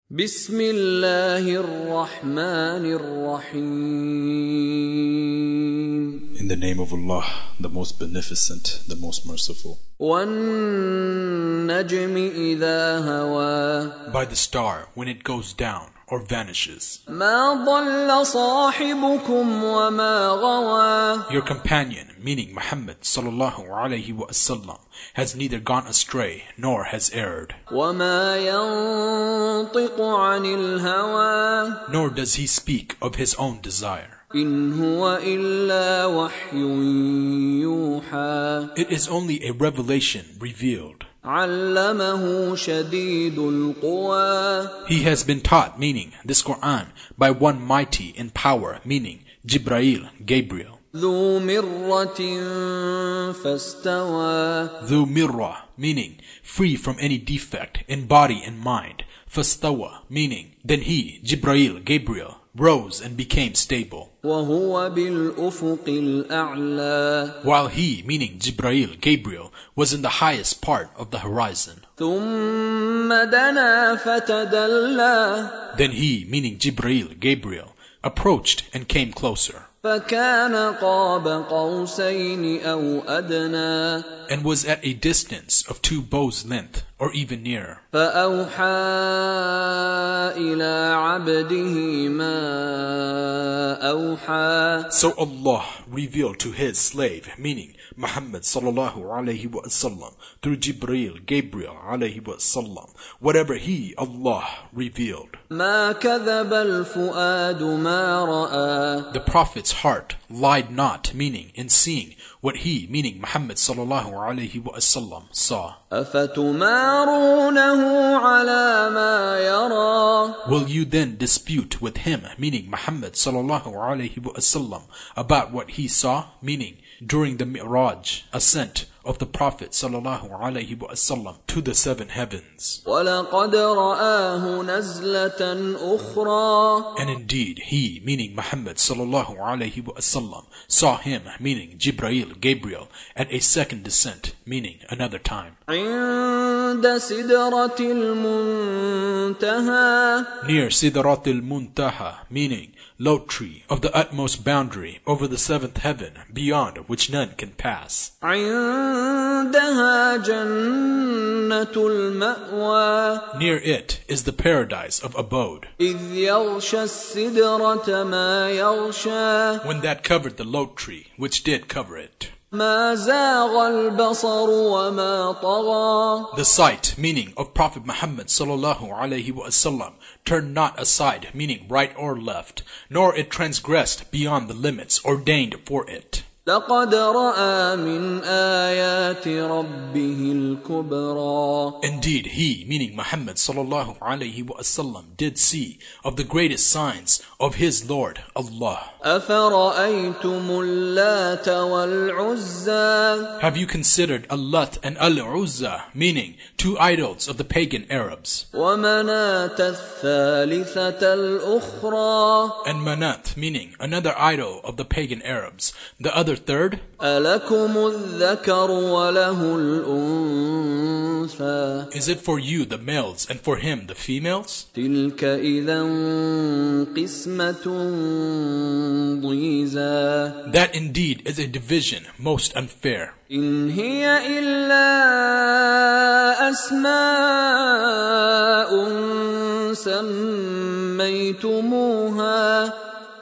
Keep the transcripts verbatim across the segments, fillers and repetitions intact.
بسم الله الرحمن الرحيم. In the name of Allah, the most beneficent, the most merciful. وَالنَّجْمِ إِذَا هَوَى. By the star when it goes down or vanishes. مَا ضَلَّ صَاحِبُكُمْ وَمَا غَوَى. Your companion, meaning Muhammad sallallahu alayhi wa sallam, has neither gone astray nor has erred. وَمَا يَنطِقُ عَنِ الْهَوَى. Nor does he speak of his own desire. إِنْ هُوَ إِلَّا وَحْيٌ يُوحَى. It is only a revelation revealed. عَلَّمَهُ شَدِيدُ الْقُوَى. He has been taught, meaning this Quran, by one mighty in power, meaning Jibrail, Gabriel. ذُو مِرَّةٍ فَاسْتَوَى. Dhu mirra, meaning free from any defect in body and mind. Fastawa, meaning then he, Jibrail, Gabriel, rose and became stable. وَهُوَ بِالْأُفُقِ الْأَعْلَى. While he, meaning Jibrail, Gabriel, was in the highest part of the horizon. ثُمَّ دَنَا فَتَدَلَّى. Then he, meaning Jibrail, Gabriel, approached and came closer. فَكَانَ قَابَ قَوْسَيْنِ أَوْ أَدْنَى. And was at a distance of two bows' length, or even nearer. فَأَوْحَى إِلَى عَبْدِهِ مَا أَوْحَى. So Allah revealed to his slave, meaning Muhammad sallallahu alayhi wa sallam, through Jibril, Gabriel alayhi wa sallam, whatever he, Allah, revealed. مَا كَذَبَ الْفُؤَادُ مَا رَأَى. The Prophet's heart lied not, meaning in seeing what he, meaning Muhammad sallallahu alayhi wa sallam, saw. أَفَتُمَارُونَهُ عَلَى مَا يَرَى. Will you then dispute with him, meaning Muhammad sallallahu alayhi wa sallam, about what he saw, meaning during the Mi'raj, ascent of the Prophet sallallahu alayhi wa sallam to the seven heavens? وَلَقَدْ رَآهُ نَزْلَةً أُخْرَى. And indeed, he, meaning Muhammad sallallahu alayhi wa sallam, saw him, meaning Jibrail, Gabriel, at a second descent, meaning another time. عند سدرة المنتهى. Near Sidrat al-Muntaha, meaning low tree of the utmost boundary over the seventh heaven, beyond which none can pass. عندها جنة المأوى. Near it is the paradise of abode. إذ يغشى السدرة ما يغشى. When that covered the low tree, which did cover it. ما زاغ البصر وما طغى. The sight, meaning of Prophet Muhammad sallallahu alayhi wa sallam, turned not aside, meaning right or left, nor it transgressed beyond the limits ordained for it. لقد رأى من آيات ربه الكبرى. Indeed, he, meaning Muhammad sallallahu alayhi wa sallam, did see of the greatest signs of his Lord, Allah. أفرأيتم اللات والعزى. Have you considered Allat and Al-Uzza, meaning two idols of the pagan Arabs? ومناة الثالثة الأخرى. And Manat, meaning another idol of the pagan Arabs, the other third? ألكم الذكر وله الأنثى. Is it for you the males and for him the females? تلك إذا قسمة ضيزى. That indeed is a division most unfair. إن هي إلا أسماء سميتموها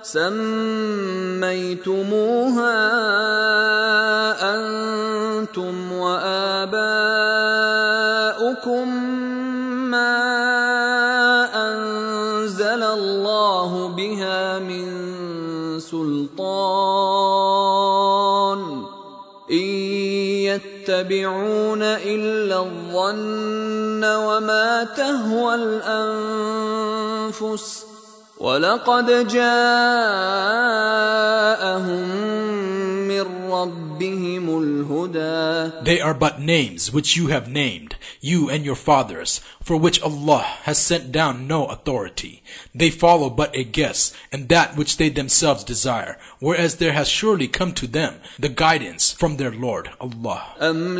سميتموها أنتم وآباؤكم ما أنزل الله بها من سلطان إن يتبعون إلا الظن وما تهوى الأنفس ولقد جاءهم من ربهم الهدى. They are but names which you have named, you and your fathers, for which Allah has sent down no authority. They follow but a guess, and that which they themselves desire, whereas there has surely come to them the guidance from their Lord, Allah. أم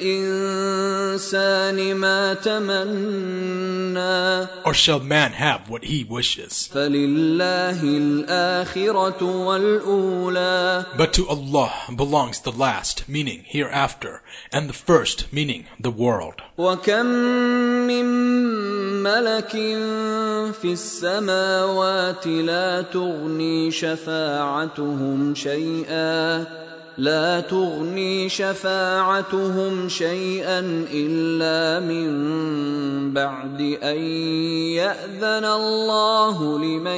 للإنسان ما تمنى. Or shall man have what he wishes? فلله الآخرة والأولى. But to Allah belongs the last, meaning hereafter, and the first, meaning the world. وكم من ملك في السماوات لا تغني شفاعتهم شيئا لا تغني شفاعتهم شيئا إلا من بعد أن يأذن الله لمن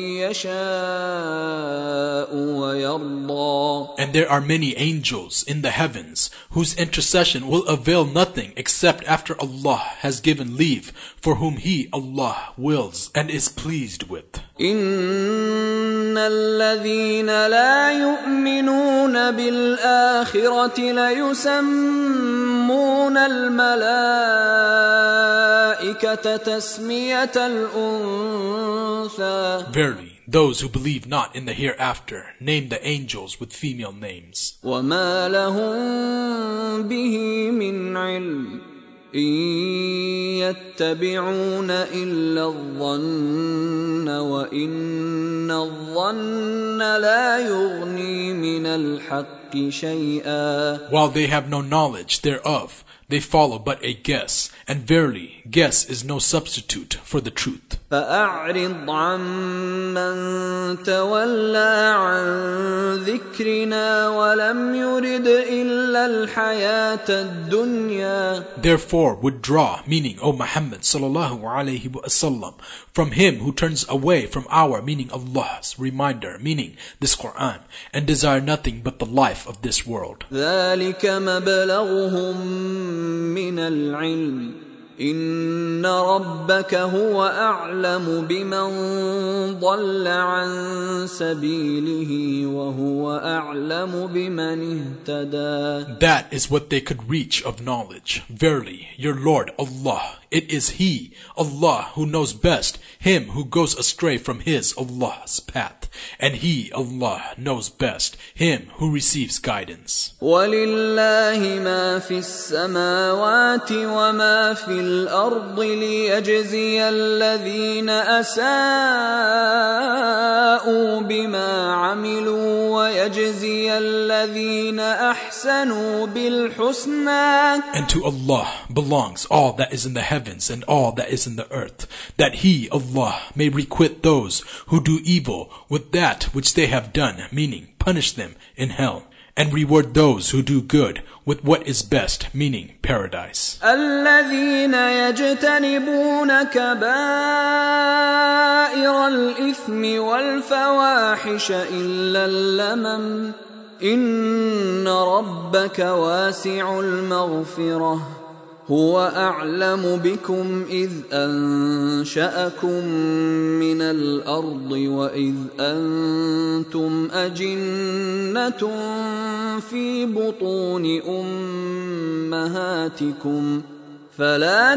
يشاء ويرضى. And there are many angels in the heavens whose intercession will avail nothing except after Allah has given leave for whom He, Allah, wills and is pleased with. إن الذين لا يؤمنون بالآخرة ليسمون الملائكة تسمية الأنثى. Verily, those who believe not in the hereafter name the angels with female names. وما لهم به من علم إن يتبعون إلا الظن وإن الظن لا يغني من الحق شيئا. While they have no knowledge thereof, they follow but a guess, and verily, guess is no substitute for the truth. فأعرض عمن تولى عن ذكرنا ولم يرد إلا الحياة الدنيا. Therefore withdraw, meaning O Muhammad sallallahu alaihi wasallam, from him who turns away from our, meaning Allah's reminder, meaning this Quran, and desire nothing but the life of this world. ذلك مبلغهم من العلم إن ربك هو أعلم بمن ضل عن سبيله وهو أعلم بمن اهتدى. That is what they could reach of knowledge. Verily, your Lord Allah, it is He, Allah, who knows best him who goes astray from His, Allah's path. And He, Allah, knows best him who receives guidance. وَلِلَّهِ مَا فِي السَّمَاوَاتِ وَمَا فِي الْأَرْضِ لِيَجْزِيَ الَّذِينَ أَسَاءُوا بِمَا عَمِلُوا وَيَجْزِيَ الَّذِينَ أَحْسَنُوا بِالْحُسْنَى. And to Allah belongs all that is in the heavens and all that is in the earth, that He, Allah, may requite those who do evil with that which they have done, meaning punish them in hell, and reward those who do good with what is best, meaning paradise. الذين يجتنبون كبائر الإثم والفواحش إلا اللمم إن ربك واسع المغفرة هو أعلم بكم إذ أنشأكم من الأرض وإذ أنتم أجنة في بطون أمهاتكم فلا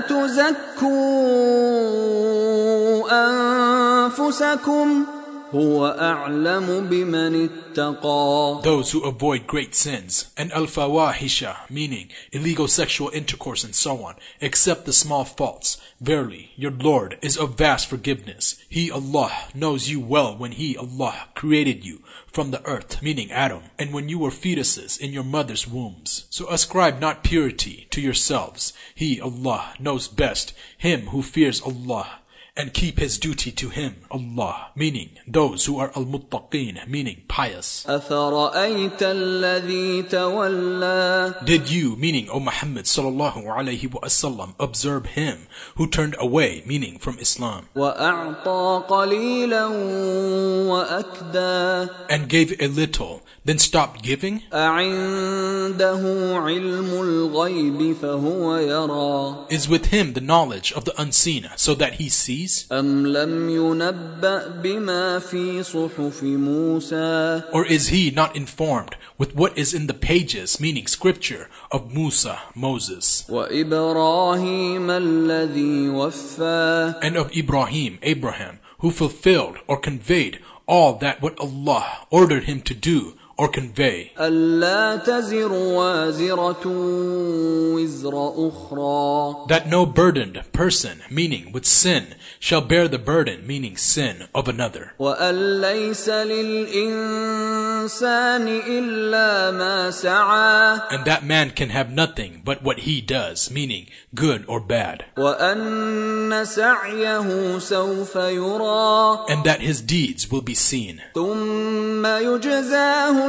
تزكوا أنفسكم هو أعلم بمن اتقى. Those who avoid great sins and al-fawahisha, meaning illegal sexual intercourse and so on, except the small faults. Verily, your Lord is of vast forgiveness. He, Allah, knows you well when He, Allah, created you from the earth, meaning Adam, and when you were fetuses in your mother's wombs. So ascribe not purity to yourselves. He, Allah, knows best him who fears Allah, and keep his duty to Him, Allah, meaning those who are al-muttaqeen, meaning pious. أَفَرَأَيْتَ الَّذِي تَوَلَّى. Did you, meaning O Muhammad sallallahu alayhi wa sallam, observe him who turned away, meaning from Islam, وَأَعْطَى قَلِيلًا وَأَكْدَى. and gave a little, then stopped giving? أَعِندَهُ عِلْمُ الْغَيْبِ فَهُوَ يَرَى. Is with him the knowledge of the unseen, so that he sees? these? أَمْ لَمْ يُنَبَّأْ بِمَا فِي صُحُفِ مُوسَى Or is he not informed with what is in the pages, meaning scripture, of Musa, Moses, وَإِبْرَاهِيمَ الَّذِي وَفَّى and of Ibrahim, Abraham, who fulfilled or conveyed all that what Allah ordered him to do or convey? أَلَّا تَزِرُ وَازِرَةٌ وِزْرَ أُخْرَى That no burdened person, meaning with sin, shall bear the burden, meaning sin, of another. وَأَن لَّيْسَ لِلْإِنسَانِ إِلَّا مَا سَعَى And that man can have nothing but what he does, meaning good or bad. وَأَنَّ سَعْيَهُ سَوْفَ يُرَى And that his deeds will be seen. ثُمَّ يُجْزَاهُ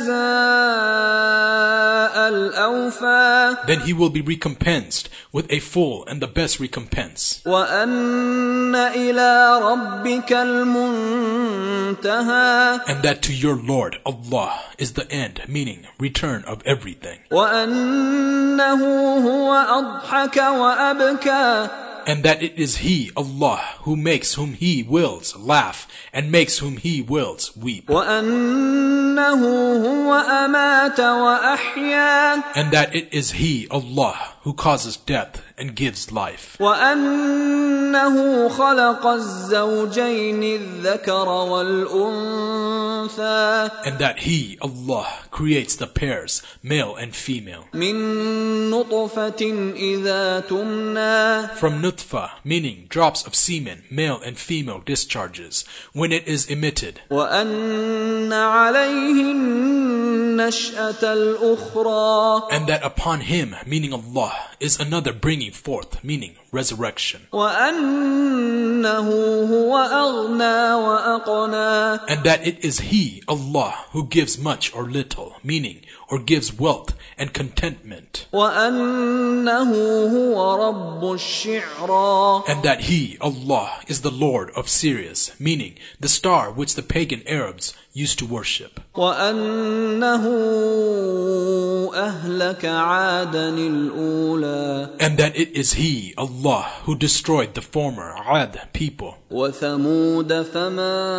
الْجَزَاءَ الْأَوْفَى Then he will be recompensed with a full and the best recompense. وَأَنَّ إِلَىٰ رَبِّكَ الْمُنتَهَى And that to your Lord, Allah, is the end, meaning return of everything. وَأَنَّهُ هُوَ أَضْحَكَ وَأَبْكَى And that it is He, Allah, who makes whom He wills laugh and makes whom He wills weep. وَأَنَّهُ هُوَ أَمَاتَ وَأَحْيَا And that it is He, Allah, who causes death and gives life. وَأَنَّهُ خَلَقَ الزَّوْجَيْنِ الذَّكَرَ وَالْأُنثَى And that He, Allah, creates the pairs, male and female. مِن نُطْفَةٍ إِذَا تُمْنَى From nutfa, meaning drops of semen, male and female discharges, when it is emitted. وَأَنَّ عَلَيْهِ النَّشْأَةَ الْأُخْرَى And that upon Him, meaning Allah, is another bringing forth, meaning resurrection. وَأَنَّهُ هُوَ أَغْنَى وَأَقْنَى And that it is He, Allah, who gives much or little, meaning, or gives wealth and contentment. وَأَنَّهُ هُوَ رَبُّ الشِّعْرَى And that He, Allah, is the Lord of Sirius, meaning the star which the pagan Arabs used to worship. وَأَنَّهُ أَهْلَكَ عَادًا الْأُولَى And that it is He, Allah, who destroyed the former Ad people. وَثَمُودَ فَمَا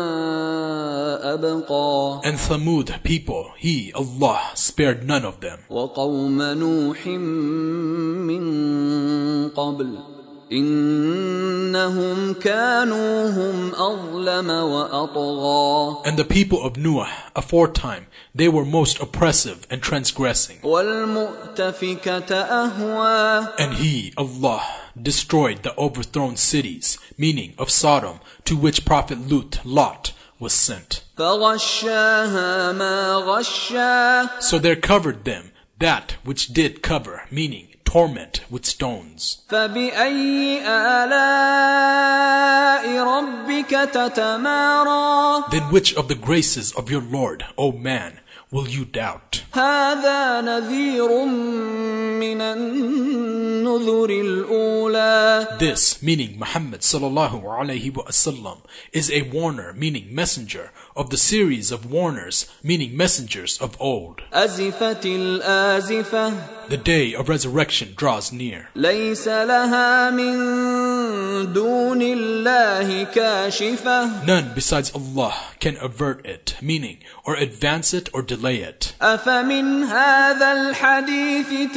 أَبْقَى And Thamud people, He, Allah, spared none of them. وَقَوْمَ نُوحٍ مِّن قَبْلُ إِنَّهُمْ كَانُوا هُمْ أَظْلَمَ وَأَطْغَى And the people of Noah, aforetime, they were most oppressive and transgressing. وَالْمُؤْتَفِكَةَ أَهْوَى And He, Allah, destroyed the overthrown cities, meaning of Sodom, to which Prophet Lut, Lot, was sent. فَغَشَّاهَا مَا غَشَّى So there covered them that which did cover, meaning torment with stones. فَبِأَيِّ آلَاءِ رَبِّكَ تَتَمَارَى Then which of the graces of your Lord, O man, will you doubt? هَذَا نَذِيرٌ مِّنَ النُّذُرِ الْأُولَى This, meaning Muhammad sallallahu alayhi wa sallam, is a warner, meaning messenger, of the series of warners, meaning messengers of old. أَزِفَتِ الْآزِفَةُ The day of resurrection draws near. لَيْسَ لَهَا مِن دُونِ اللَّهِ كَاشِفَةٌ None besides Allah can avert it, meaning, or advance it or delay it. أَفَمِنْ هَذَا الْحَدِيثِ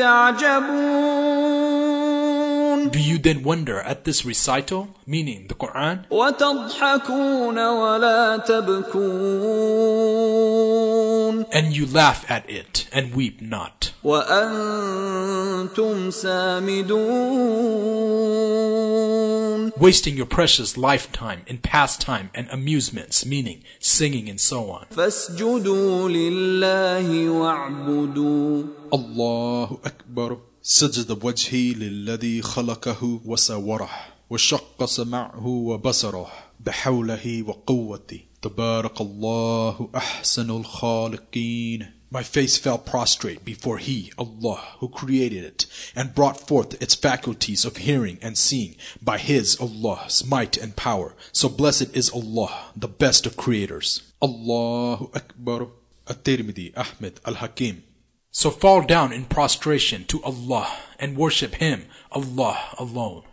تَعْجَبُونَ Do you then wonder at this recital, meaning the Quran? وَتَضْحَكُونَ وَلَا تَبْكُونَ And you laugh at it and weep not. وَأَنْتُمْ سَامِدُونَ Wasting your precious lifetime in pastime and amusements, meaning singing and so on. فَاسْجُدُوا لِلَّهِ وَاعْبُدُوا الله أكبر سجد وجهي للذي خلقه وسوره وشق سمعه وبصره بحوله وقوته تبارك الله أحسن الخالقين. My face fell prostrate before He, Allah, who created it, and brought forth its faculties of hearing and seeing by His, Allah's, might and power. So blessed is Allah, the best of creators. الله أكبر الترمذي أحمد الحكيم. So fall down in prostration to Allah and worship Him, Allah alone.